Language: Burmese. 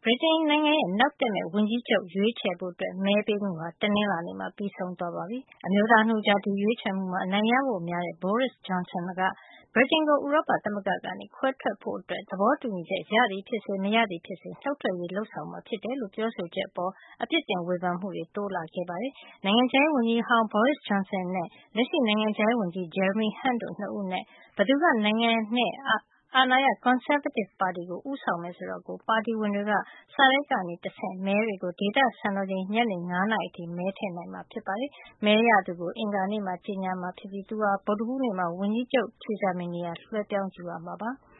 ဗြိတိန်နိုင်ငံရဲ့နောက်တက်မယ့်ဝန်ကြီးချုပ်ရွေးချယ်ဖို့မဲပေးမှုဟာတနင်္လာနေ့မှာပြီးဆုံးသွားပါပြီ။ အမျိုးသားနှစ်ဦးကြားဒီရွေးချယ်မှုမှာအနိုင်ရဖို့များတဲ့ Boris Johnson ကဗြိတိန်ကိုဥရောပသမဂ္ဂကနေခွဲထွက်ဖို့သဘောတူညီချက်ရသည်ဖြစ်စေမရသည်ဖြစ်စေနုတ်ထွက်ရေးလုပ်ဆောင်မှာဖြစ်တယ်လို့ပြောဆိုချက်အပေါ်အပြစ်တင်ဝေဖန်မှုတွေတိုးလာခဲ့ပါတယ်။ နိုင်ငံခြားရေးဝန်ကြီးဟောင်း Boris Johnson နဲ့လက်ရှိနိုင်ငံခြားရေးဝန်ကြီး Jeremy Hunt တို့နှစ်ဦးအနက်ဘယ်သူကနိုင်ငံနဲ့အာဏာရ ကွန်ဆာဗေးတစ်ပါတီကိုဦးဆောင်မယ်ဆိုတာကိုပါတီဝင်တွေကစာတိုက်ကနေတဆင့်မဲတွေကိုဒေသစံတော်ချိန်ညနေ 5 နာရီအထိမဲထည့်နိုင်မှာဖြစ်ပါတယ်။မဲရသူကိုအင်္ဂါနေ့မှာကြေညာမှာဖြစ်ပြီးသူဟာဗုဒ္ဓဟူးနေ့မှာဝန်ကြီးချုပ် Theresa May နေရာလွှဲပြောင်းယူရမှာဖြစ်ပါတယ်။